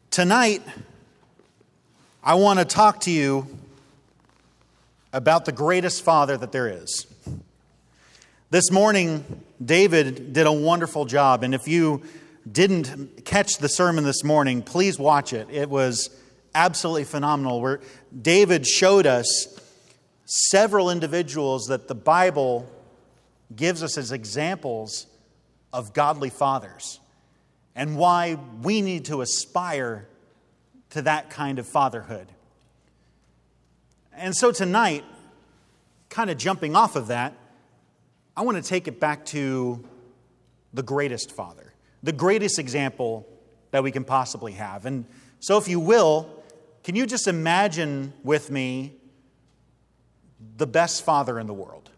Tonight, I want to talk to you about the greatest father that there is. This morning, David did a wonderful job, and if you didn't catch the sermon this morning, please watch it. It was absolutely phenomenal, where David showed us several individuals that the Bible gives us as examples of godly fathers, and why we need to aspire to that kind of fatherhood. And so tonight, kind of jumping off of that, I want to take it back to the greatest father, the greatest example that we can possibly have. And so if you will, can you just imagine with me the best father in the world?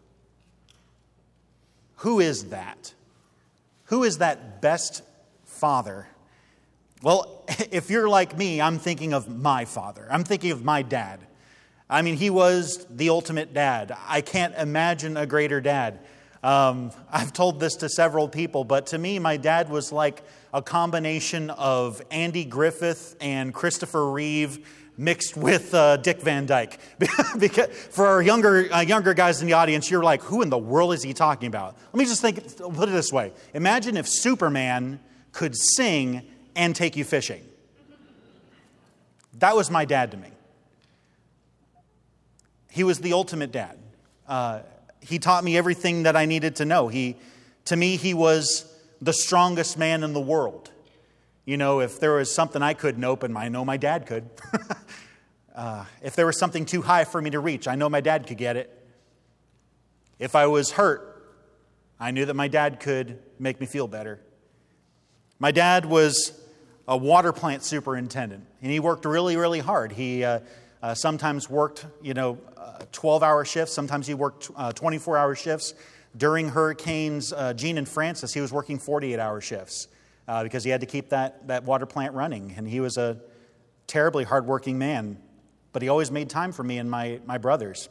Who is that? Who is that best father? Well, if you're like me, I'm thinking of my father. I'm thinking of my dad. I mean, he was the ultimate dad. I can't imagine a greater dad. I've told this to several people, but to me, my dad was like a combination of Andy Griffith and Christopher Reeve mixed with Dick Van Dyke. Because for our younger guys in the audience, you're like, who in the world is he talking about? Let me just put it this way. Imagine if Superman could sing and take you fishing. That was my dad to me. He was the ultimate dad. He taught me everything that I needed to know. To me, he was the strongest man in the world. You know, if there was something I couldn't open, I know my dad could. If there was something too high for me to reach, I know my dad could get it. If I was hurt, I knew that my dad could make me feel better. My dad was a water plant superintendent, and he worked really, really hard. He sometimes worked, 12-hour shifts. Sometimes he worked 24-hour shifts. During Hurricanes Jean and Francis, he was working 48-hour shifts because he had to keep that water plant running. And he was a terribly hardworking man, but he always made time for me and my brothers.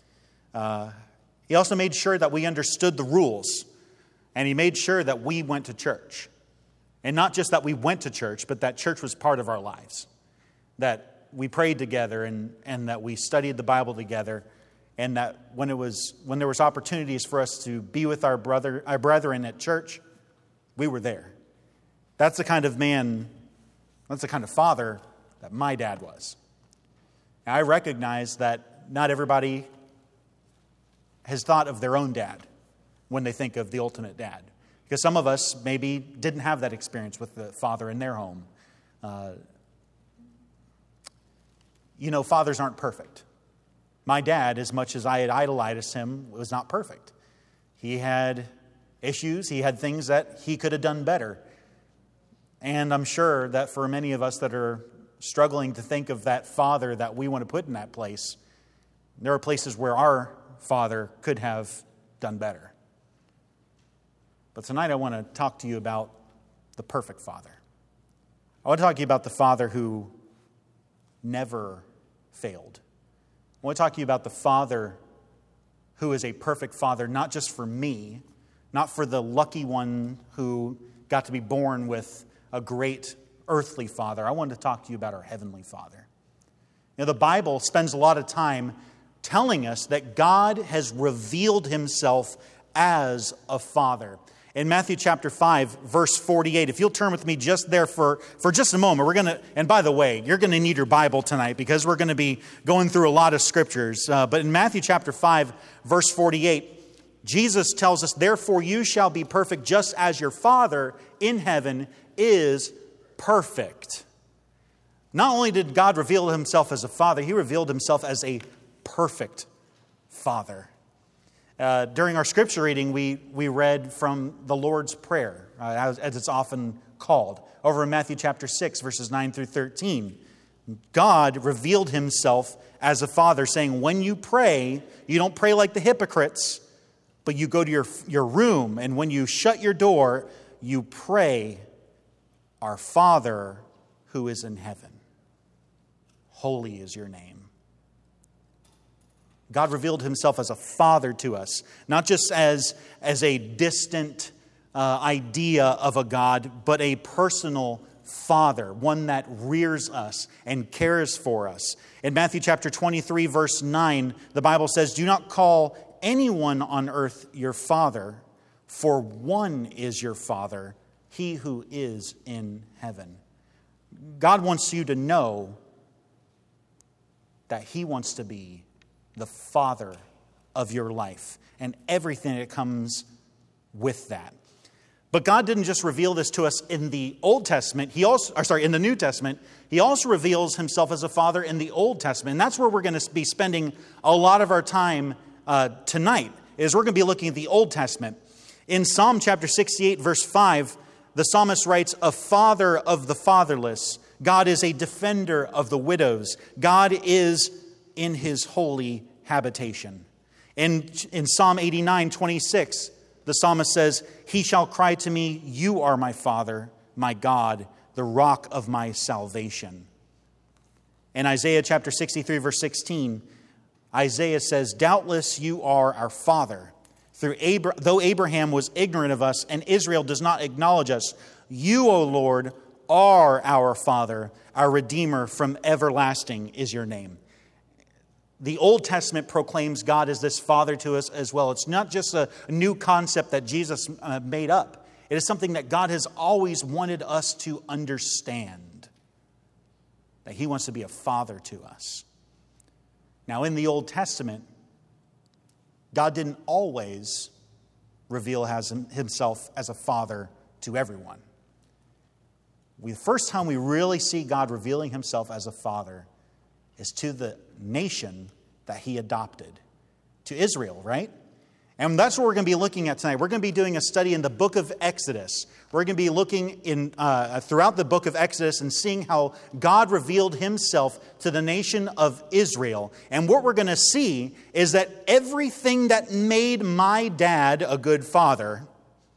He also made sure that we understood the rules, and he made sure that we went to church. And not just that we went to church, but that church was part of our lives. That we prayed together and that we studied the Bible together, and that when there was opportunities for us to be with our brethren at church, we were there. That's the kind of man, that's the kind of father that my dad was. And I recognize that not everybody has thought of their own dad when they think of the ultimate dad. Because some of us maybe didn't have that experience with the father in their home. Fathers aren't perfect. My dad, as much as I had idolized him, was not perfect. He had issues. He had things that he could have done better. And I'm sure that for many of us that are struggling to think of that father that we want to put in that place, there are places where our father could have done better. But tonight I want to talk to you about the perfect father. I want to talk to you about the father who never failed. I want to talk to you about the father who is a perfect father, not just for me, not for the lucky one who got to be born with a great earthly father. I want to talk to you about our heavenly Father. The Bible spends a lot of time telling us that God has revealed himself as a father. In Matthew chapter 5, verse 48, if you'll turn with me just there for just a moment, and by the way, you're going to need your Bible tonight because we're going to be going through a lot of scriptures. But in Matthew chapter 5, verse 48, Jesus tells us, "Therefore you shall be perfect just as your Father in heaven is perfect." Not only did God reveal himself as a father, he revealed himself as a perfect father. During our scripture reading, we read from the Lord's Prayer, as it's often called, over in Matthew chapter 6, verses 9 through 13. God revealed himself as a father, saying, when you pray, you don't pray like the hypocrites, but you go to your room, and when you shut your door, you pray, "Our Father who is in heaven, holy is your name." God revealed himself as a father to us, not just as a distant idea of a God, but a personal Father, one that rears us and cares for us. In Matthew chapter 23, verse 9, the Bible says, "Do not call anyone on earth your father, for one is your Father, he who is in heaven." God wants you to know that he wants to be the Father of your life and everything that comes with that. But God didn't just reveal this to us in the Old Testament. In the New Testament. He also reveals himself as a Father in the Old Testament. And that's where we're going to be spending a lot of our time tonight, is we're going to be looking at the Old Testament. In Psalm chapter 68, verse 5, the psalmist writes, "A father of the fatherless. God is a defender of the widows. God is in his holy habitation." In Psalm 89, 26, the psalmist says, "He shall cry to me, you are my Father, my God, the rock of my salvation." In Isaiah chapter 63, verse 16, Isaiah says, "Doubtless you are our Father. Though Abraham was ignorant of us and Israel does not acknowledge us, you, O Lord, are our Father, our Redeemer from everlasting is your name." The Old Testament proclaims God as this Father to us as well. It's not just a new concept that Jesus made up. It is something that God has always wanted us to understand, that he wants to be a father to us. Now, in the Old Testament, God didn't always reveal himself as a father to everyone. The first time we really see God revealing himself as a father is to the nation that he adopted, to Israel, right? And that's what we're going to be looking at tonight. We're going to be doing a study in the book of Exodus. We're going to be looking throughout the book of Exodus and seeing how God revealed himself to the nation of Israel. And what we're going to see is that everything that made my dad a good father,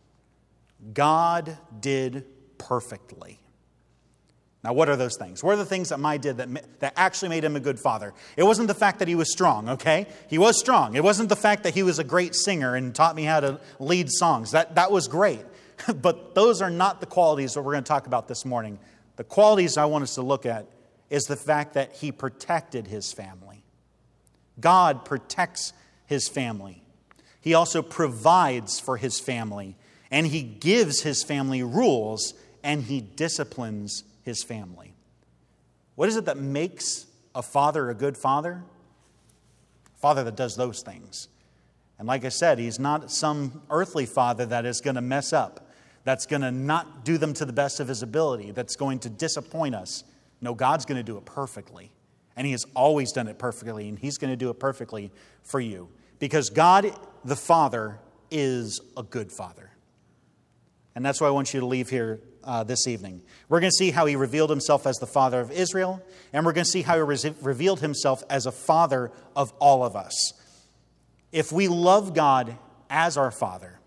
God did perfectly. Now, what are those things? What are the things that my did that actually made him a good father? It wasn't the fact that he was strong, okay? He was strong. It wasn't the fact that he was a great singer and taught me how to lead songs. That was great. But those are not the qualities that we're going to talk about this morning. The qualities I want us to look at is the fact that he protected his family. God protects his family. He also provides for his family. And he gives his family rules and he disciplines his family. What is it that makes a father a good father? A father that does those things. And like I said, he's not some earthly father that is going to mess up, that's going to not do them to the best of his ability, that's going to disappoint us. No, God's going to do it perfectly. And he has always done it perfectly, and he's going to do it perfectly for you. Because God, the Father, is a good father. And that's why I want you to leave here this evening. We're going to see how he revealed himself as the Father of Israel, and we're going to see how he revealed himself as a father of all of us. If we love God as our Father,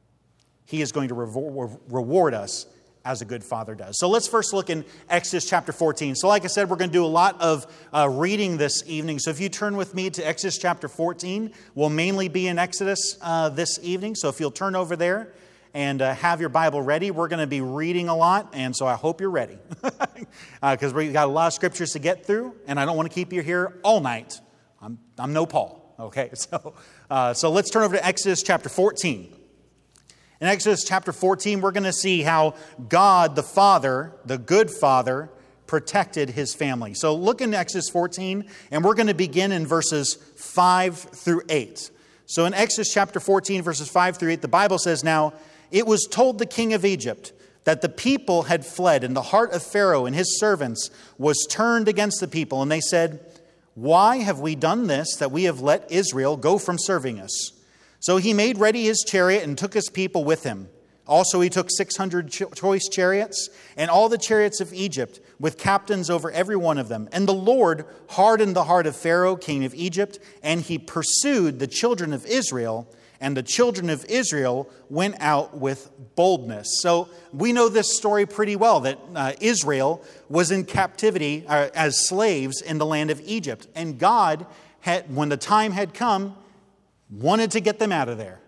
he is going to reward us as a good father does. So let's first look in Exodus chapter 14. So like I said, we're going to do a lot of reading this evening. So if you turn with me to Exodus chapter 14, we'll mainly be in Exodus this evening. So if you'll turn over there and have your Bible ready. We're going to be reading a lot, and so I hope you're ready. Because we've got a lot of scriptures to get through, and I don't want to keep you here all night. I'm no Paul, okay? So let's turn over to Exodus chapter 14. In Exodus chapter 14, we're going to see how God, the Father, the good Father, protected his family. So look in Exodus 14, and we're going to begin in verses 5 through 8. So in Exodus chapter 14, verses 5 through 8, the Bible says, "Now it was told the king of Egypt that the people had fled, and the heart of Pharaoh and his servants was turned against the people. And they said, 'Why have we done this, that we have let Israel go from serving us?' So he made ready his chariot and took his people with him. Also he took 600 choice chariots and all the chariots of Egypt, with captains over every one of them. And the Lord hardened the heart of Pharaoh, king of Egypt, and he pursued the children of Israel, and the children of Israel went out with boldness." So we know this story pretty well, that Israel was in captivity as slaves in the land of Egypt. And God, when the time had come, wanted to get them out of there.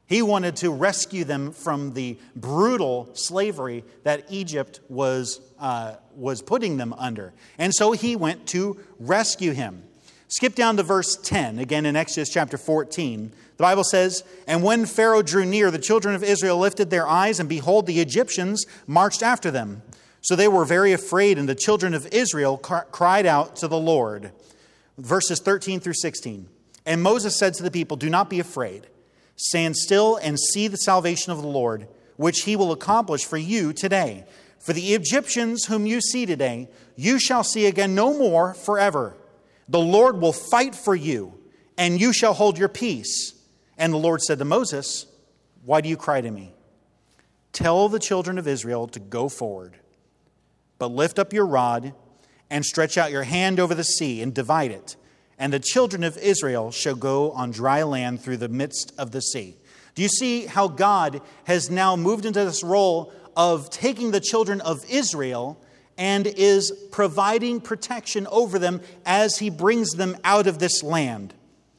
He wanted to rescue them from the brutal slavery that Egypt was putting them under. And so he went to rescue him. Skip down to verse 10, again in Exodus chapter 14. The Bible says, "And when Pharaoh drew near, the children of Israel lifted their eyes, and behold, the Egyptians marched after them. So they were very afraid, and the children of Israel cried out to the Lord." Verses 13 through 16. "And Moses said to the people, 'Do not be afraid. Stand still and see the salvation of the Lord, which he will accomplish for you today. For the Egyptians whom you see today, you shall see again no more forever. The Lord will fight for you, and you shall hold your peace.' And the Lord said to Moses, 'Why do you cry to me? Tell the children of Israel to go forward. But lift up your rod and stretch out your hand over the sea and divide it. And the children of Israel shall go on dry land through the midst of the sea.'" Do you see how God has now moved into this role of taking the children of Israel and is providing protection over them as he brings them out of this land?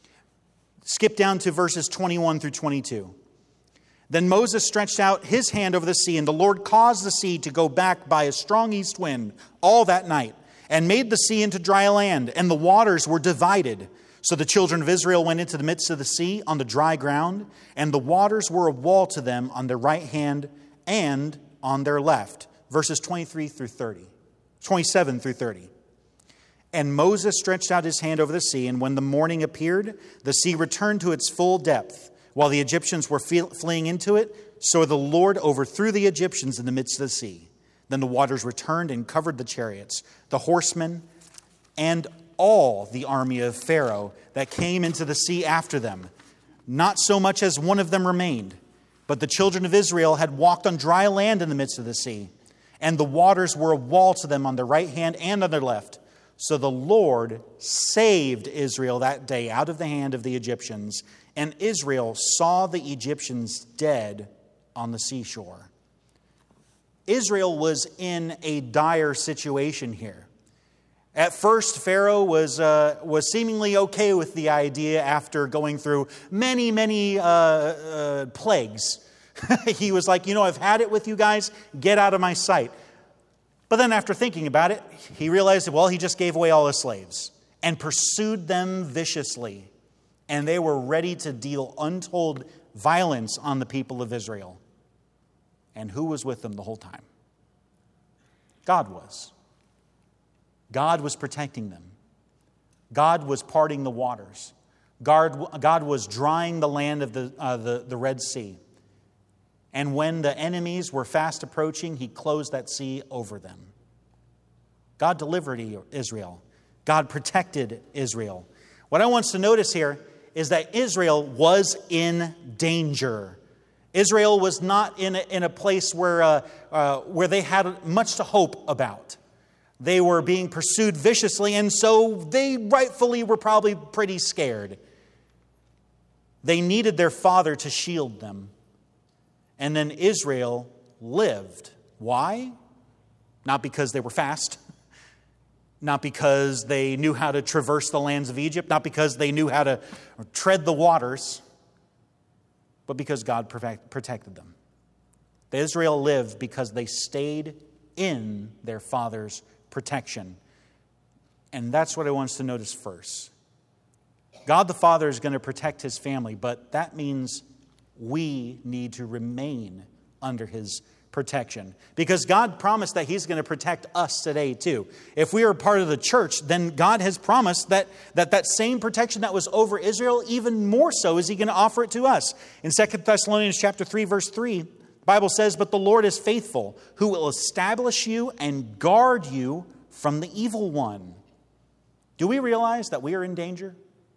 Skip down to verses 21 through 22. "Then Moses stretched out his hand over the sea, and the Lord caused the sea to go back by a strong east wind all that night, and made the sea into dry land, and the waters were divided. So the children of Israel went into the midst of the sea on the dry ground, and the waters were a wall to them on their right hand and on their left." Verses 27 through 30. "And Moses stretched out his hand over the sea, and when the morning appeared, the sea returned to its full depth, while the Egyptians were fleeing into it. So the Lord overthrew the Egyptians in the midst of the sea. Then the waters returned and covered the chariots, the horsemen, and all the army of Pharaoh that came into the sea after them. Not so much as one of them remained. But the children of Israel had walked on dry land in the midst of the sea, and the waters were a wall to them on their right hand and on their left. So the Lord saved Israel that day out of the hand of the Egyptians, and Israel saw the Egyptians dead on the seashore." Israel was in a dire situation here. At first, Pharaoh was seemingly okay with the idea after going through many plagues. He was like, I've had it with you guys. Get out of my sight. But then after thinking about it, he realized, he just gave away all his slaves and pursued them viciously. And they were ready to deal untold violence on the people of Israel. And who was with them the whole time? God was. God was protecting them. God was parting the waters. God was drying the land of the Red Sea. And when the enemies were fast approaching, he closed that sea over them. God delivered Israel. God protected Israel. What I want us to notice here is that Israel was in danger. Israel was not in a place where they had much to hope about. They were being pursued viciously, and so they rightfully were probably pretty scared. They needed their father to shield them. And then Israel lived. Why? Not because they were fast. Not because they knew how to traverse the lands of Egypt. Not because they knew how to tread the waters. But because God protected them. Israel lived because they stayed in their father's protection. And that's what I want us to notice first. God the Father is going to protect his family, but that means we need to remain under his protection. Because God promised that he's going to protect us today too. If we are part of the church, then God has promised that same protection that was over Israel, even more so is he going to offer it to us. In 2 Thessalonians chapter 3, verse 3, the Bible says, "But the Lord is faithful, who will establish you and guard you from the evil one." Do we realize that we are in danger?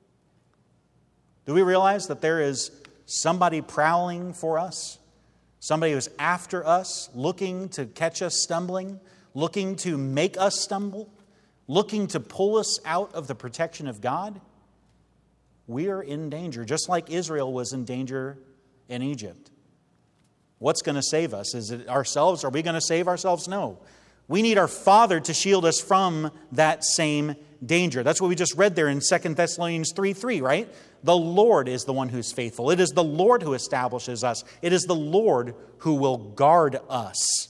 Do we realize that there is somebody prowling for us? Somebody who's after us, looking to catch us stumbling, looking to make us stumble, looking to pull us out of the protection of God? We are in danger, just like Israel was in danger in Egypt. What's going to save us? Is it ourselves? Are we going to save ourselves? No. We need our Father to shield us from that same danger. That's what we just read there in 2 Thessalonians 3:3, right? The Lord is the one who's faithful. It is the Lord who establishes us. It is the Lord who will guard us.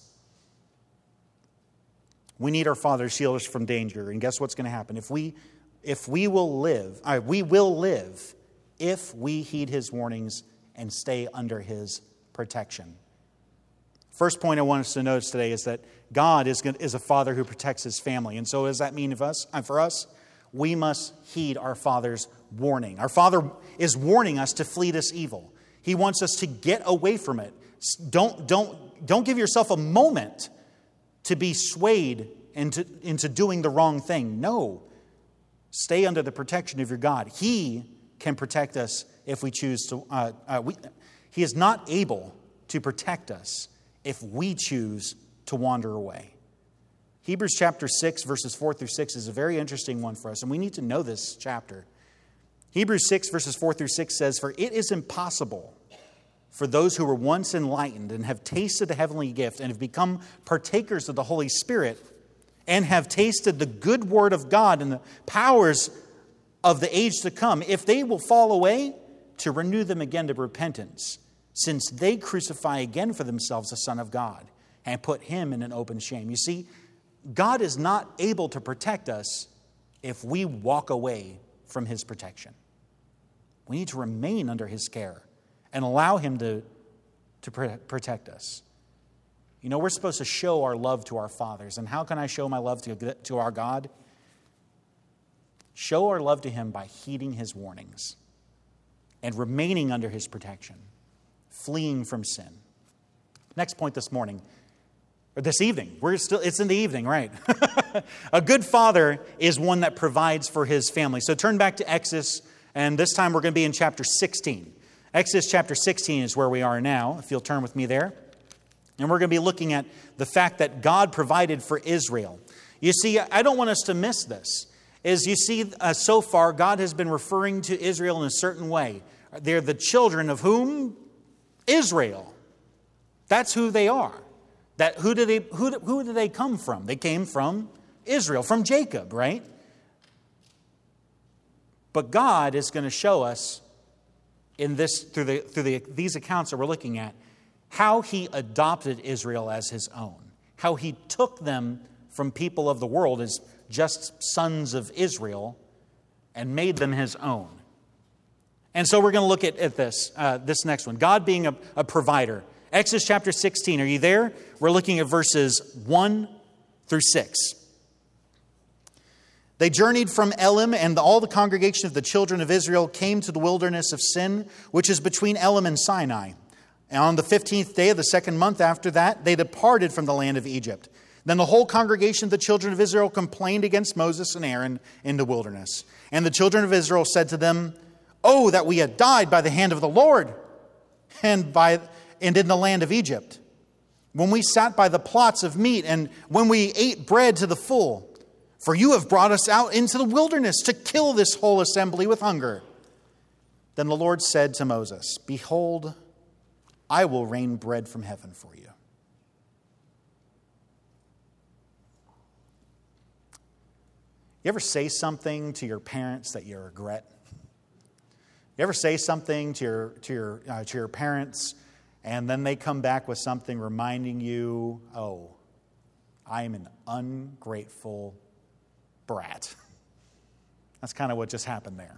We need our Father to shield us from danger. And guess what's going to happen? If we will live if we heed His warnings and stay under His protection. First point I want us to notice today is that God is a Father who protects His family. And so what does that mean for us? We must heed our Father's warning. Our Father is warning us to flee this evil. He wants us to get away from it. Don't give yourself a moment to be swayed into doing the wrong thing. No. Stay under the protection of your God. He can protect us if we choose to. He is not able to protect us if we choose to wander away. Hebrews chapter 6, verses 4 through 6 is a very interesting one for us, and we need to know this chapter. Hebrews 6, verses 4 through 6 says, "For it is impossible for those who were once enlightened and have tasted the heavenly gift and have become partakers of the Holy Spirit and have tasted the good word of God and the powers of the age to come, if they will fall away, to renew them again to repentance, since they crucify again for themselves the Son of God and put Him in an open shame." You see, God is not able to protect us if we walk away from His protection. We need to remain under His care and allow Him to protect us. You know, we're supposed to show our love to our fathers. And how can I show my love to our God? Show our love to Him by heeding His warnings and remaining under His protection, fleeing from sin. Next point this morning, or this evening. It's in the evening, right? A good father is one that provides for his family. So turn back to Exodus, and this time we're going to be in chapter 16. Exodus chapter 16 is where we are now, if you'll turn with me there. And we're going to be looking at the fact that God provided for Israel. You see, I don't want us to miss this. As you see, so far, God has been referring to Israel in a certain way. They're the children of whom? Israel. That's who they are. Who do they come from? They came from Israel, from Jacob, right? But God is going to show us in this through these accounts that we're looking at how He adopted Israel as His own, how He took them from people of the world as just sons of Israel and made them His own. And so we're going to look at this next one, God being a provider. Exodus chapter 16, are you there? We're looking at verses 1 through 6. They journeyed from Elim, and all the congregation of the children of Israel came to the wilderness of Sin, which is between Elim and Sinai. And on the 15th day of the second month after that, they departed from the land of Egypt. Then the whole congregation of the children of Israel complained against Moses and Aaron in the wilderness. And the children of Israel said to them, "Oh, that we had died by the hand of the Lord and in the land of Egypt, when we sat by the plots of meat and when we ate bread to the full. For you have brought us out into the wilderness to kill this whole assembly with hunger." Then the Lord said to Moses, "Behold, I will rain bread from heaven for you." You ever say something to your parents that you regret? You ever say something to your parents, and then they come back with something reminding you, "Oh, I am an ungrateful brat." That's kind of what just happened there.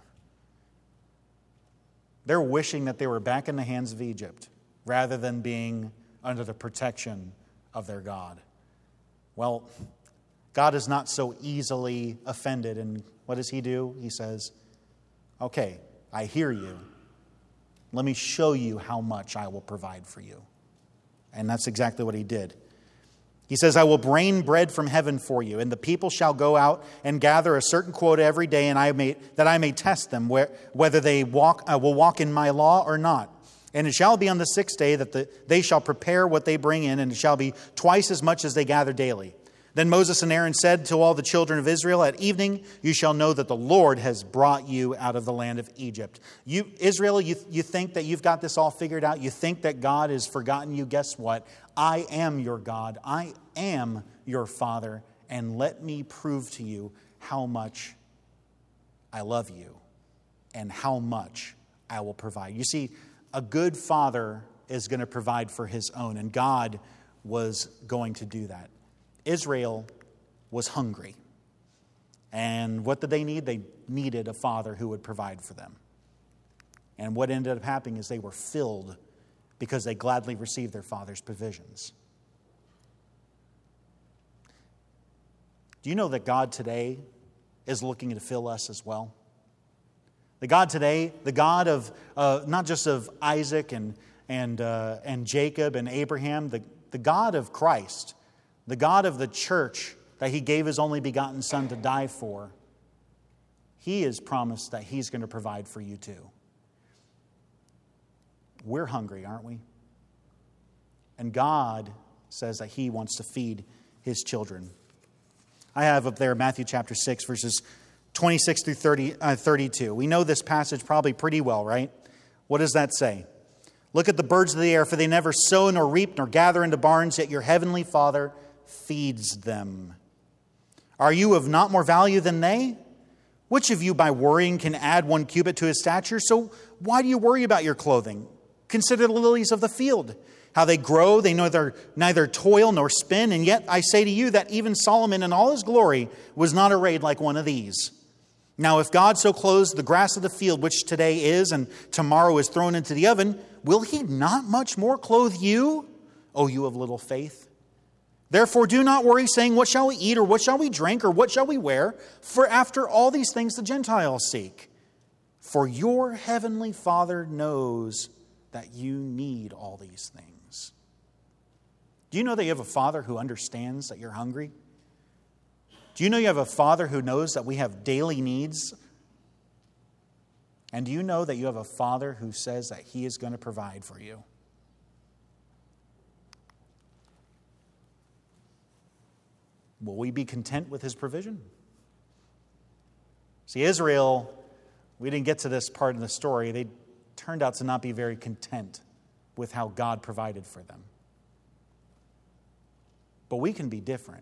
They're wishing that they were back in the hands of Egypt rather than being under the protection of their God. Well, God is not so easily offended. And what does He do? He says, "Okay, I hear you. Let me show you how much I will provide for you." And that's exactly what He did. He says, "I will rain bread from heaven for you, and the people shall go out and gather a certain quota every day, and that I may test them whether they will walk in my law or not. And it shall be on the sixth day that they shall prepare what they bring in, and it shall be twice as much as they gather daily. Then Moses and Aaron said to all the children of Israel, at evening you shall know that the Lord has brought you out of the land of Egypt. You, Israel, you think that you've got this all figured out? You think that God has forgotten you? Guess what? I am your God. I am your Father. And let me prove to you how much I love you and how much I will provide. You see, a good father is going to provide for his own, and God was going to do that. Israel was hungry. And what did they need? They needed a father who would provide for them. And what ended up happening is they were filled because they gladly received their father's provisions. Do you know that God today is looking to fill us as well? The God today, the God of not just of Isaac and Jacob and Abraham, the God of Christ, the God of the church that He gave His only begotten Son to die for, He has promised that He's going to provide for you too. We're hungry, aren't we? And God says that He wants to feed His children. I have up there Matthew chapter 6, verses 26 through 32. We know this passage probably pretty well, right? What does that say? Look at the birds of the air, for they never sow nor reap nor gather into barns, yet your heavenly Father feeds them. Are you of not more value than they? Which of you by worrying can add 1 cubit to his stature? So why do you worry about your clothing? Consider the lilies of the field, how they grow, they neither toil nor spin, and yet I say to you that even Solomon in all his glory was not arrayed like one of these. Now if God so clothes the grass of the field, which today is and tomorrow is thrown into the oven, will He not much more clothe you, O you of little faith? Therefore do not worry, saying, what shall we eat, or what shall we drink, or what shall we wear? For after all these things the Gentiles seek. For your heavenly Father knows that you need all these things. Do you know that you have a Father who understands that you're hungry? Do you know you have a Father who knows that we have daily needs? And do you know that you have a Father who says that He is going to provide for you? Will we be content with His provision? See, Israel, we didn't get to this part of the story. They turned out to not be very content with how God provided for them. But we can be different.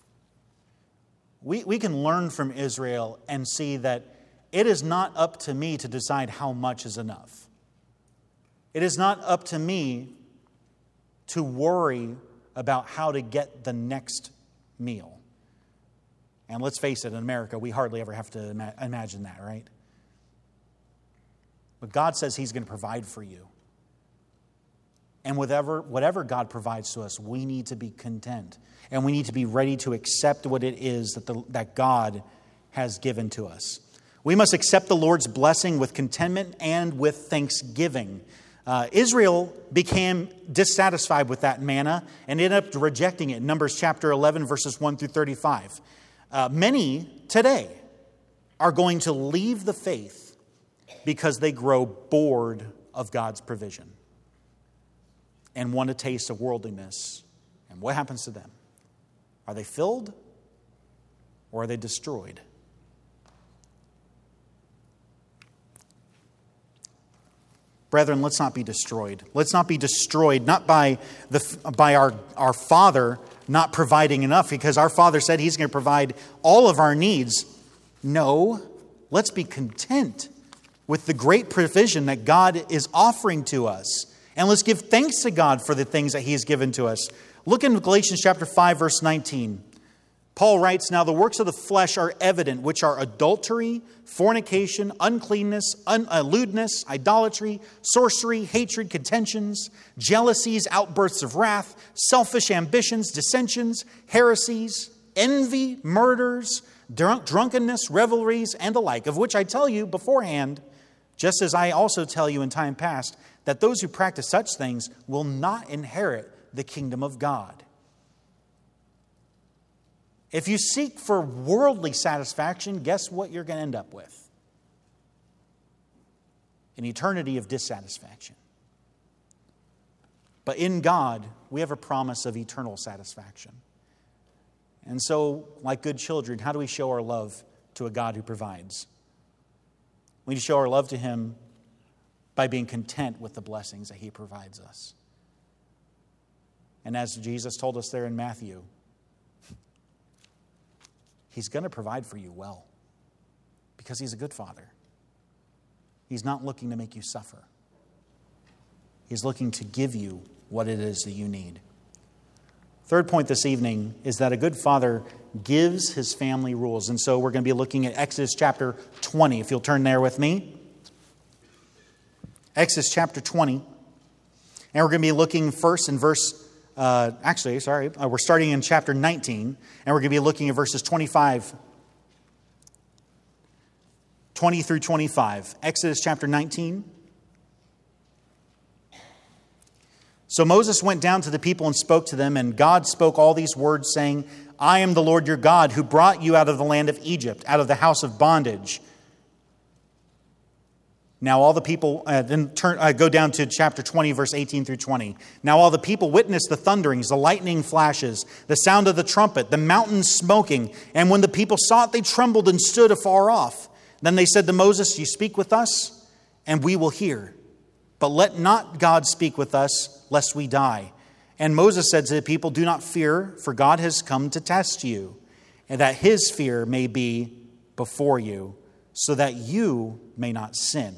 We can learn from Israel and see that it is not up to me to decide how much is enough. It is not up to me to worry about how to get the next meal. And let's face it, in America, we hardly ever have to imagine that, right? But God says He's going to provide for you. And whatever God provides to us, we need to be content. And we need to be ready to accept what it is that God has given to us. We must accept the Lord's blessing with contentment and with thanksgiving. Israel became dissatisfied with that manna and ended up rejecting it. Numbers chapter 11, verses 1 through 35. Many today are going to leave the faith because they grow bored of God's provision and want a taste of worldliness. And what happens to them? Are they filled or are they destroyed? Brethren, let's not be destroyed. Let's not be destroyed, not by our Father not providing enough, because our Father said He's going to provide all of our needs. No, let's be content with the great provision that God is offering to us. And let's give thanks to God for the things that He has given to us. Look in Galatians chapter 5, verse 19. Paul writes, now the works of the flesh are evident, which are adultery, fornication, uncleanness, lewdness, idolatry, sorcery, hatred, contentions, jealousies, outbursts of wrath, selfish ambitions, dissensions, heresies, envy, murders, drunkenness, revelries, and the like, of which I tell you beforehand, just as I also tell you in time past, that those who practice such things will not inherit the kingdom of God. If you seek for worldly satisfaction, guess what you're going to end up with? An eternity of dissatisfaction. But in God, we have a promise of eternal satisfaction. And so, like good children, how do we show our love to a God who provides? We need to show our love to Him by being content with the blessings that He provides us. And as Jesus told us there in Matthew, He's going to provide for you well because He's a good Father. He's not looking to make you suffer. He's looking to give you what it is that you need. Third point this evening is that a good father gives his family rules. And so we're going to be looking at Exodus chapter 20, if you'll turn there with me. Exodus chapter 20. And we're going to be looking first in we're starting in chapter 19. And we're going to be looking at verses 20 through 25. Exodus chapter 19. So Moses went down to the people and spoke to them, and God spoke all these words, saying, I am the Lord your God, who brought you out of the land of Egypt, out of the house of bondage. Now all the people, go down to chapter 20, verse 18 through 20. Now all the people witnessed the thunderings, the lightning flashes, the sound of the trumpet, the mountains smoking. And when the people saw it, they trembled and stood afar off. Then they said to Moses, you speak with us, and we will hear. But let not God speak with us, lest we die. And Moses said to the people, do not fear, for God has come to test you, and that His fear may be before you, so that you may not sin.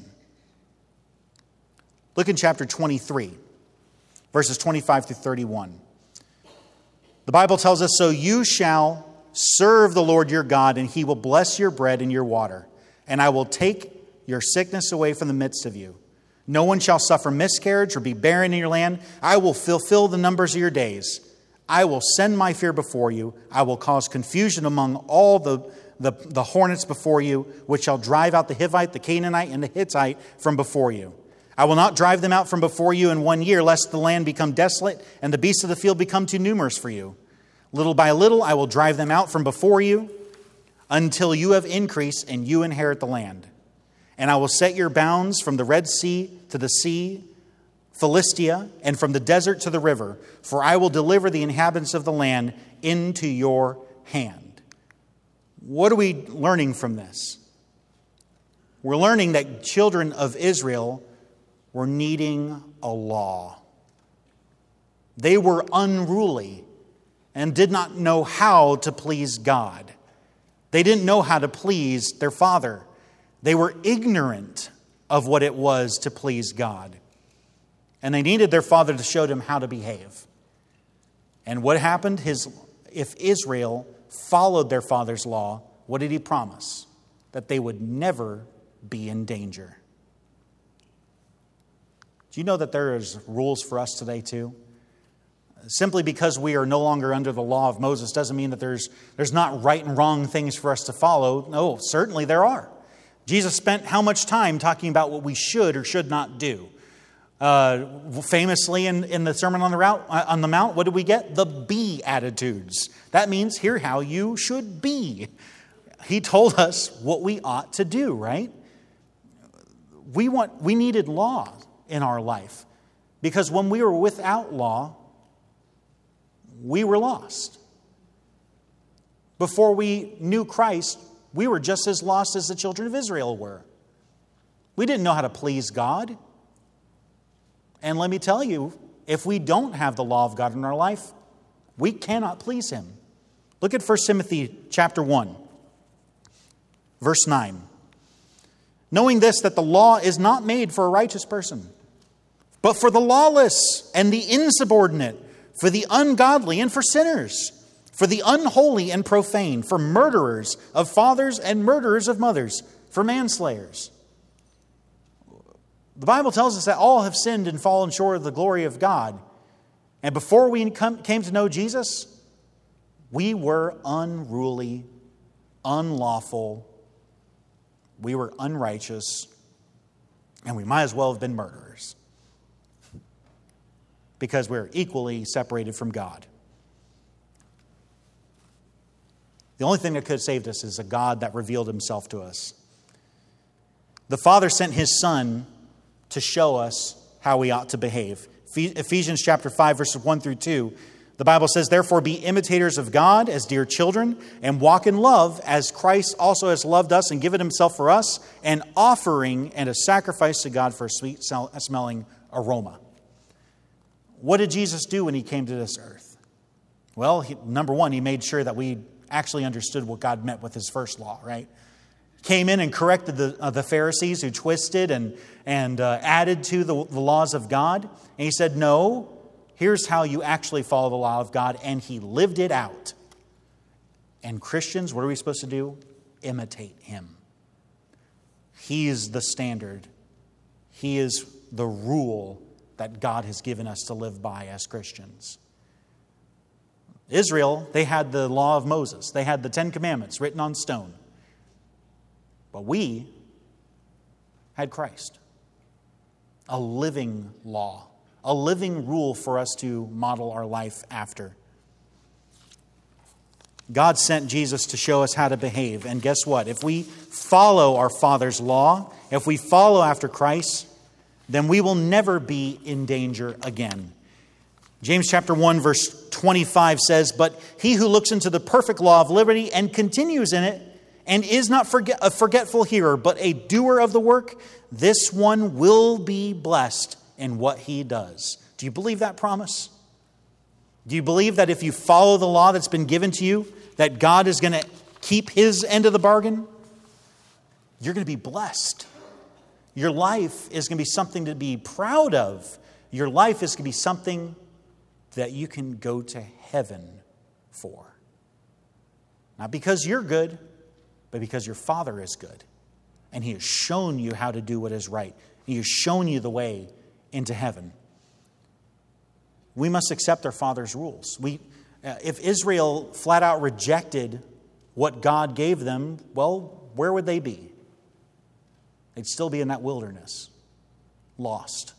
Look in chapter 23, verses 25 through 31. The Bible tells us, so you shall serve the Lord your God, and He will bless your bread and your water, and I will take your sickness away from the midst of you. No one shall suffer miscarriage or be barren in your land. I will fulfill the numbers of your days. I will send my fear before you. I will cause confusion among all the hornets before you, which shall drive out the Hivite, the Canaanite, and the Hittite from before you. I will not drive them out from before you in 1 year, lest the land become desolate and the beasts of the field become too numerous for you. Little by little I will drive them out from before you until you have increased and you inherit the land. And I will set your bounds from the Red Sea to the sea, Philistia, and from the desert to the river, for I will deliver the inhabitants of the land into your hand. What are we learning from this? We're learning that children of Israel were needing a law. They were unruly and did not know how to please God. They didn't know how to please their father. They were ignorant of what it was to please God. And they needed their father to show them how to behave. And what happened? If Israel followed their father's law, what did He promise? That they would never be in danger. Do you know that there is rules for us today too? Simply because we are no longer under the law of Moses doesn't mean that there's not right and wrong things for us to follow. No, certainly there are. Jesus spent how much time talking about what we should or should not do? Famously in the Sermon on the Mount, what did we get? The Beatitudes. That means here how you should be. He told us what we ought to do, right? We needed law in our life because when we were without law, we were lost. Before we knew Christ, we were just as lost as the children of Israel were. We didn't know how to please God. And let me tell you, if we don't have the law of God in our life, we cannot please Him. Look at 1 Timothy chapter 1, verse 9. Knowing this, that the law is not made for a righteous person, but for the lawless and the insubordinate, for the ungodly and for sinners, for the unholy and profane, for murderers of fathers and murderers of mothers, for manslayers. The Bible tells us that all have sinned and fallen short of the glory of God. And before we came to know Jesus, we were unruly, unlawful, we were unrighteous, and we might as well have been murderers because we're equally separated from God. The only thing that could have saved us is a God that revealed Himself to us. The Father sent His Son to show us how we ought to behave. Ephesians chapter 5, verses 1 through 2, The Bible says, therefore be imitators of God as dear children, and walk in love as Christ also has loved us and given himself for us, an offering and a sacrifice to God for a sweet smelling aroma. What did Jesus do when he came to this earth? Well, number one, he made sure that we actually understood what God meant with his first law, right? Came in and corrected the Pharisees who twisted and added to the laws of God. And he said, no, here's how you actually follow the law of God. And he lived it out. And Christians, what are we supposed to do? Imitate him. He is the standard. He is the rule that God has given us to live by as Christians. Israel, they had the law of Moses. They had the 10 Commandments written on stone. But we had Christ. A living law. A living rule for us to model our life after. God sent Jesus to show us how to behave. And guess what? If we follow our Father's law, if we follow after Christ, then we will never be in danger again. James chapter 1 verse 25 says, but he who looks into the perfect law of liberty and continues in it, and is not a forgetful hearer, but a doer of the work, this one will be blessed in what he does. Do you believe that promise? Do you believe that if you follow the law that's been given to you, that God is going to keep his end of the bargain? You're going to be blessed. Your life is going to be something to be proud of. Your life is going to be something that you can go to heaven for. Not because you're good, but because your Father is good. And he has shown you how to do what is right. He has shown you the way into heaven. We must accept our Father's rules. If Israel flat out rejected what God gave them, well, where would they be? They'd still be in that wilderness, lost.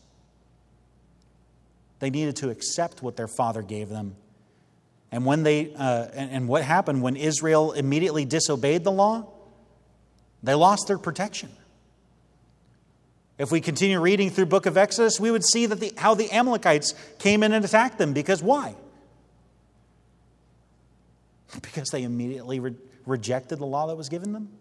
They needed to accept what their Father gave them. And when and what happened when Israel immediately disobeyed the law? They lost their protection. If we continue reading through the book of Exodus, we would see that how the Amalekites came in and attacked them. Because why? Because they immediately rejected the law that was given them.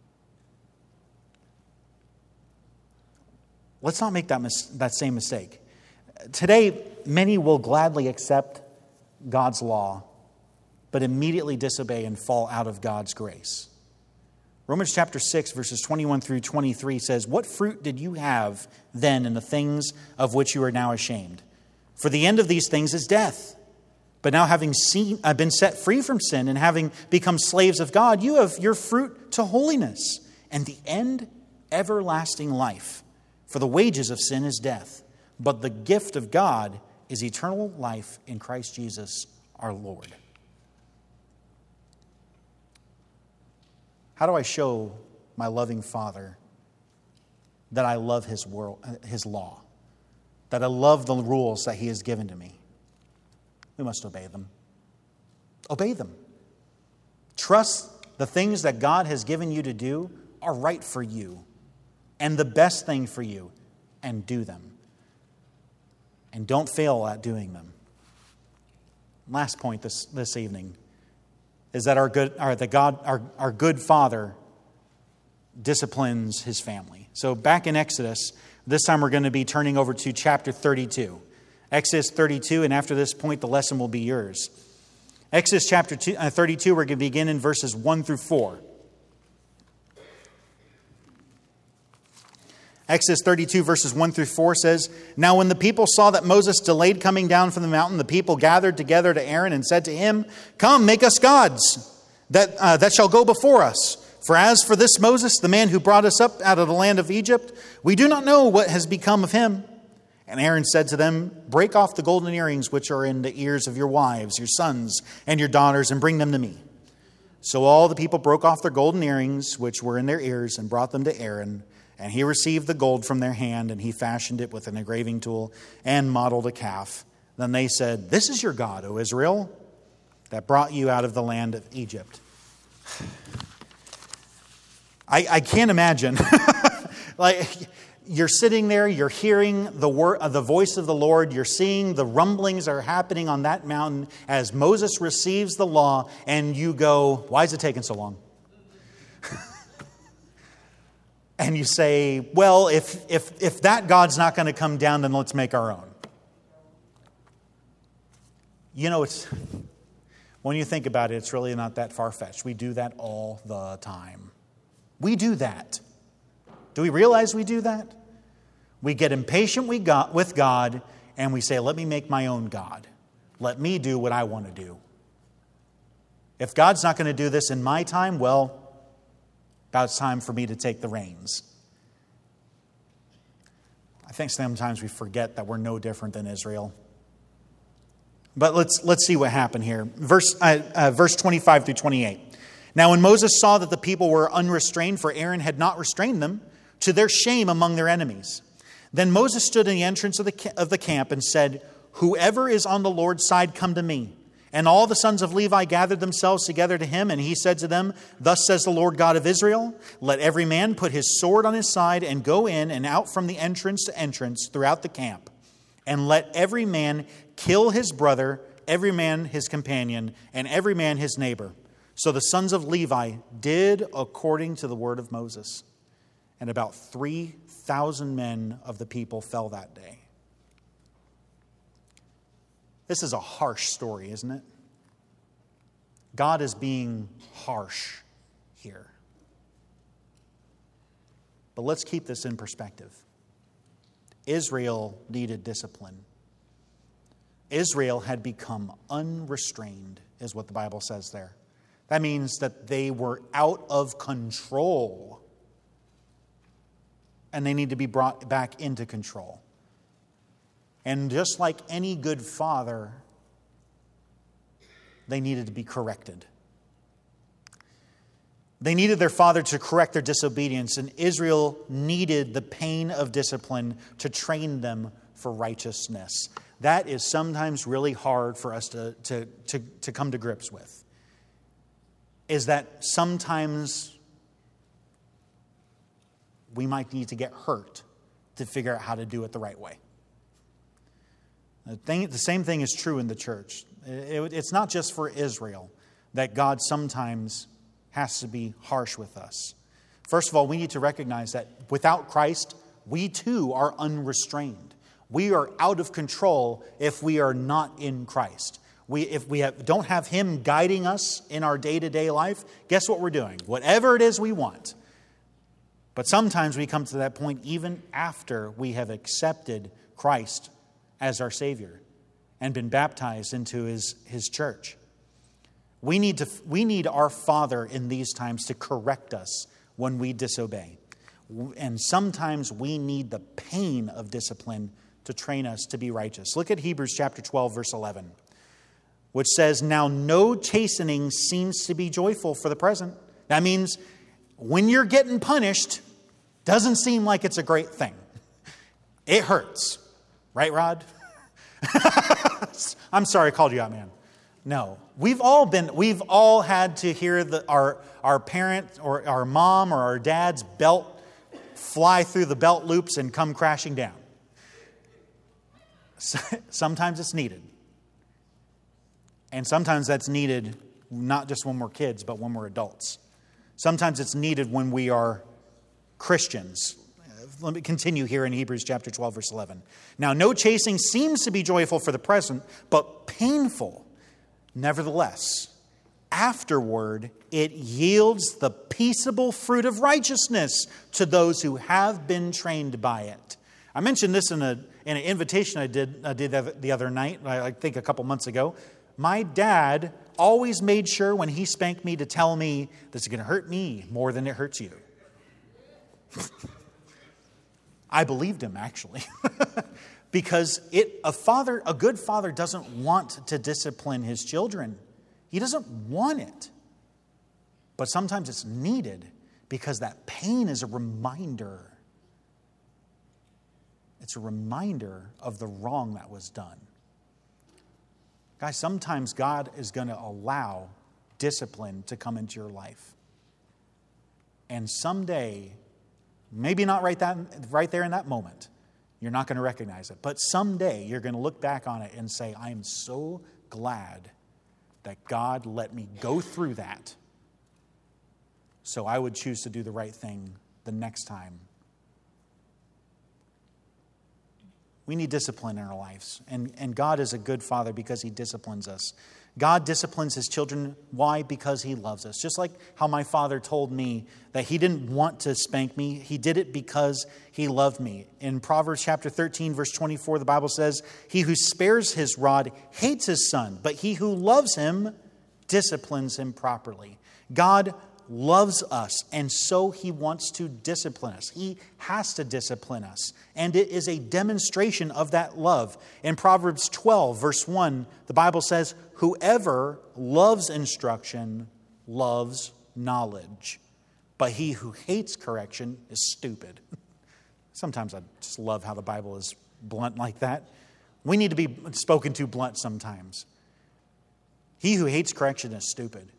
Let's not make that same mistake. Today, many will gladly accept God's law, but immediately disobey and fall out of God's grace. Romans chapter 6, verses 21 through 23 says, what fruit did you have then in the things of which you are now ashamed? For the end of these things is death. But now having been set free from sin and having become slaves of God, you have your fruit to holiness, and the end, everlasting life. For the wages of sin is death, but the gift of God is eternal life in Christ Jesus our Lord. How do I show my loving Father that I love his law, that I love the rules that he has given to me? We must obey them. Obey them. Trust the things that God has given you to do are right for you and the best thing for you, and do them. And don't fail at doing them. Last point this evening is that our good Father disciplines his family. So back in Exodus, this time we're going to be turning over to chapter 32. Exodus 32, and after this point, the lesson will be yours. Exodus chapter 32, we're going to begin in verses 1 through 4. Exodus 32 verses 1 through 4 says, now when the people saw that Moses delayed coming down from the mountain, the people gathered together to Aaron and said to him, come, make us gods that shall go before us. For as for this Moses, the man who brought us up out of the land of Egypt, we do not know what has become of him. And Aaron said to them, break off the golden earrings which are in the ears of your wives, your sons, and your daughters, and bring them to me. So all the people broke off their golden earrings which were in their ears and brought them to Aaron. And he received the gold from their hand, and he fashioned it with an engraving tool and modeled a calf. Then they said, this is your God, O Israel, that brought you out of the land of Egypt. I can't imagine. you're sitting there, you're hearing the voice of the Lord, you're seeing the rumblings that are happening on that mountain as Moses receives the law, and you go, why is it taking so long? And you say, well, if that God's not going to come down, then let's make our own. You know, when you think about it, it's really not that far-fetched. We do that all the time. We do that. Do we realize we do that? We get impatient with God, and we say, let me make my own God. Let me do what I want to do. If God's not going to do this in my time, well, about it's time for me to take the reins. I think sometimes we forget that we're no different than Israel. But let's see what happened here. Verse 25 through 28. Now when Moses saw that the people were unrestrained, for Aaron had not restrained them, to their shame among their enemies, then Moses stood in the entrance of the camp and said, whoever is on the Lord's side, come to me. And all the sons of Levi gathered themselves together to him, and he said to them, thus says the Lord God of Israel, let every man put his sword on his side and go in and out from the entrance to entrance throughout the camp. And let every man kill his brother, every man his companion, and every man his neighbor. So the sons of Levi did according to the word of Moses. And about 3,000 men of the people fell that day. This is a harsh story, isn't it? God is being harsh here. But let's keep this in perspective. Israel needed discipline. Israel had become unrestrained, is what the Bible says there. That means that they were out of control. And they need to be brought back into control. And just like any good father, they needed to be corrected. They needed their father to correct their disobedience, and Israel needed the pain of discipline to train them for righteousness. That is sometimes really hard for us to come to grips with. Is that sometimes we might need to get hurt to figure out how to do it the right way. The same thing is true in the church. It's not just for Israel that God sometimes has to be harsh with us. First of all, we need to recognize that without Christ, we too are unrestrained. We are out of control if we are not in Christ. If we don't have Him guiding us in our day-to-day life, guess what we're doing? Whatever it is we want. But sometimes we come to that point even after we have accepted Christ as our Savior and been baptized into His church. We need our Father in these times to correct us when we disobey. And sometimes we need the pain of discipline to train us to be righteous. Look at Hebrews chapter 12, verse 11, which says, now no chastening seems to be joyful for the present. That means when you're getting punished, doesn't seem like it's a great thing. It hurts. Right, Rod? I'm sorry I called you out, man. No. We've all had to hear our parent or our mom or our dad's belt fly through the belt loops and come crashing down. Sometimes it's needed. And sometimes that's needed not just when we're kids, but when we're adults. Sometimes it's needed when we are Christians. Let me continue here in Hebrews chapter 12, verse 11. Now, no chasing seems to be joyful for the present, but painful. Nevertheless, afterward, it yields the peaceable fruit of righteousness to those who have been trained by it. I mentioned this in an invitation I did the other night, I think a couple months ago. My dad always made sure when he spanked me to tell me this is going to hurt me more than it hurts you. I believed him, actually. Because a good father doesn't want to discipline his children. He doesn't want it. But sometimes it's needed because that pain is a reminder. It's a reminder of the wrong that was done. Guys, sometimes God is going to allow discipline to come into your life. And someday, Maybe not right there in that moment. You're not going to recognize it. But someday you're going to look back on it and say, I am so glad that God let me go through that, so I would choose to do the right thing the next time. We need discipline in our lives. And God is a good Father because He disciplines us. God disciplines His children. Why? Because He loves us. Just like how my father told me that he didn't want to spank me. He did it because He loved me. In Proverbs chapter 13, verse 24, the Bible says, he who spares his rod hates his son, but he who loves him disciplines him properly. God loves us, and so He wants to discipline us. He has to discipline us, and it is a demonstration of that love. In Proverbs 12, verse 1, the Bible says, whoever loves instruction loves knowledge, but he who hates correction is stupid. Sometimes I just love how the Bible is blunt like that. We need to be spoken to blunt sometimes. He who hates correction is stupid.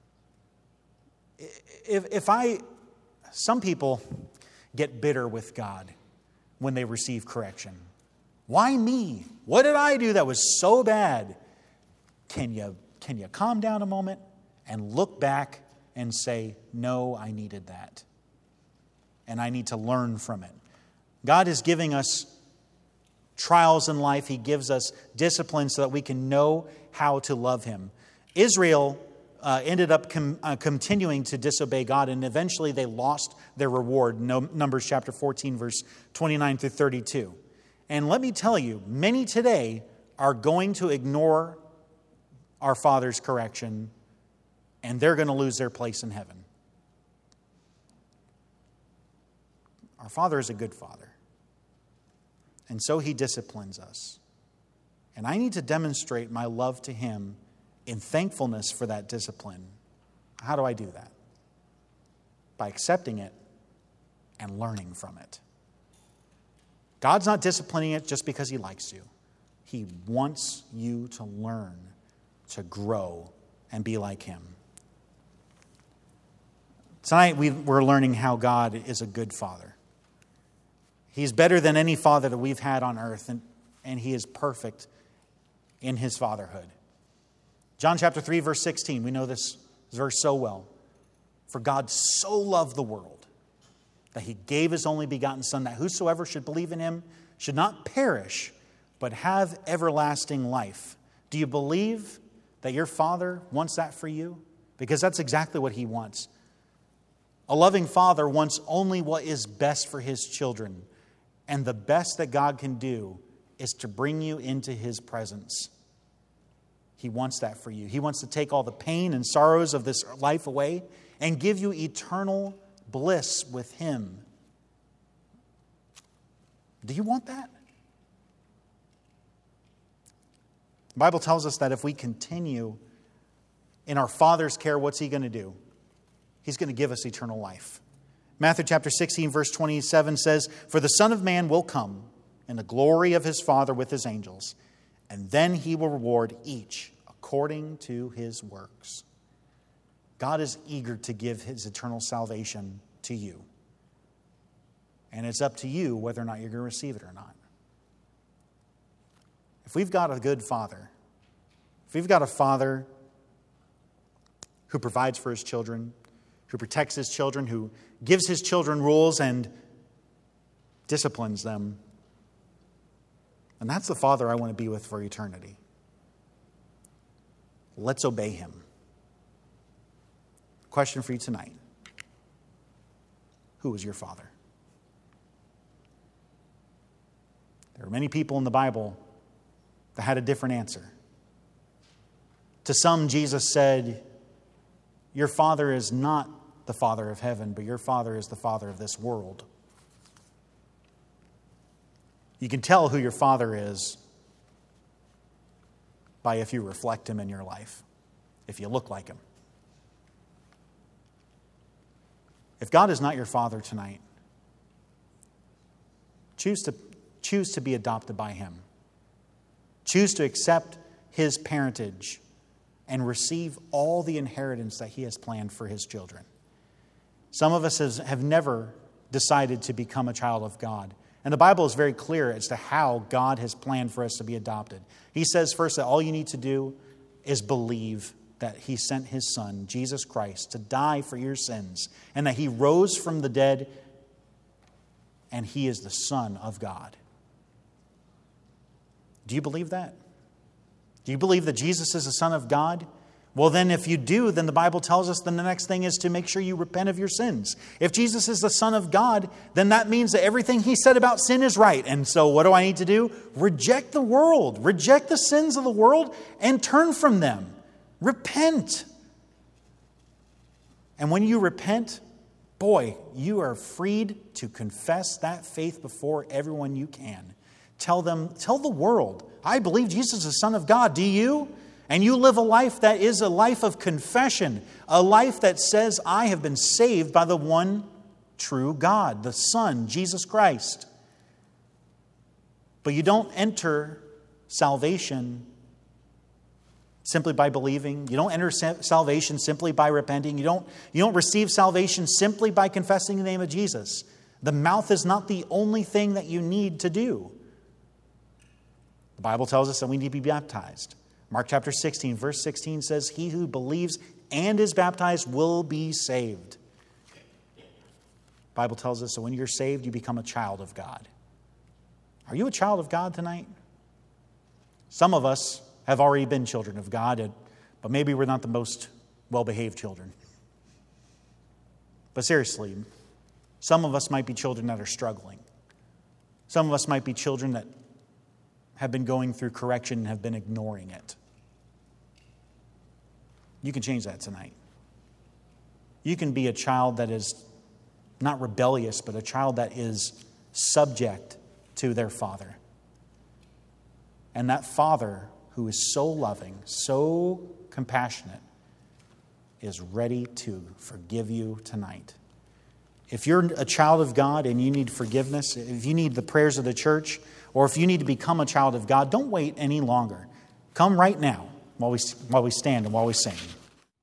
Some people get bitter with God when they receive correction. Why me? What did I do that was so bad? Can you calm down a moment and look back and say, no, I needed that. And I need to learn from it. God is giving us trials in life. He gives us discipline so that we can know how to love Him. Israel ended up continuing to disobey God, and eventually they lost their reward. Numbers chapter 14, verse 29 through 32. And let me tell you, many today are going to ignore our Father's correction, and they're going to lose their place in heaven. Our Father is a good Father, and so He disciplines us. And I need to demonstrate my love to Him in thankfulness for that discipline. How do I do that? By accepting it and learning from it. God's not disciplining it just because He likes you. He wants you to learn, to grow, and be like Him. Tonight we're learning how God is a good Father. He's better than any father that we've had on earth, and He is perfect in His fatherhood. John chapter 3, verse 16, we know this verse so well. For God so loved the world that He gave His only begotten Son, that whosoever should believe in Him should not perish, but have everlasting life. Do you believe that your Father wants that for you? Because that's exactly what He wants. A loving Father wants only what is best for His children. And the best that God can do is to bring you into His presence. He wants that for you. He wants to take all the pain and sorrows of this life away and give you eternal bliss with Him. Do you want that? The Bible tells us that if we continue in our Father's care, what's He going to do? He's going to give us eternal life. Matthew chapter 16, verse 27 says, for the Son of Man will come in the glory of His Father with His angels, and then He will reward each according to his works. God is eager to give His eternal salvation to you. And it's up to you whether or not you're going to receive it or not. If we've got a good Father, if we've got a Father who provides for His children, who protects His children, who gives His children rules and disciplines them, and that's the Father I want to be with for eternity. Let's obey Him. Question for you tonight. Who was your father? There are many people in the Bible that had a different answer. To some, Jesus said, your Father is not the Father of heaven, but your Father is the Father of this world. You can tell who your Father is by if you reflect Him in your life, if you look like Him. If God is not your Father tonight, choose to be adopted by Him. Choose to accept His parentage and receive all the inheritance that He has planned for His children. Some of us have never decided to become a child of God. And the Bible is very clear as to how God has planned for us to be adopted. He says first that all you need to do is believe that He sent His Son, Jesus Christ, to die for your sins, and that He rose from the dead, and He is the Son of God. Do you believe that? Do you believe that Jesus is the Son of God? Well, then if you do, then the Bible tells us then the next thing is to make sure you repent of your sins. If Jesus is the Son of God, then that means that everything He said about sin is right. And so what do I need to do? Reject the world. Reject the sins of the world and turn from them. Repent. And when you repent, boy, you are freed to confess that faith before everyone you can. Tell the world, I believe Jesus is the Son of God. Do you? And you live a life that is a life of confession, a life that says, I have been saved by the one true God, the Son, Jesus Christ. But you don't enter salvation simply by believing. You don't enter salvation simply by repenting. You don't receive salvation simply by confessing the name of Jesus. The mouth is not the only thing that you need to do. The Bible tells us that we need to be baptized. Mark chapter 16, verse 16 says, he who believes and is baptized will be saved. The Bible tells us that when you're saved, you become a child of God. Are you a child of God tonight? Some of us have already been children of God, but maybe we're not the most well-behaved children. But seriously, some of us might be children that are struggling. Some of us might be children that have been going through correction and have been ignoring it. You can change that tonight. You can be a child that is not rebellious, but a child that is subject to their father. And that father, who is so loving, so compassionate, is ready to forgive you tonight. If you're a child of God and you need forgiveness, if you need the prayers of the church, or if you need to become a child of God, don't wait any longer. Come right now while we stand and while we sing.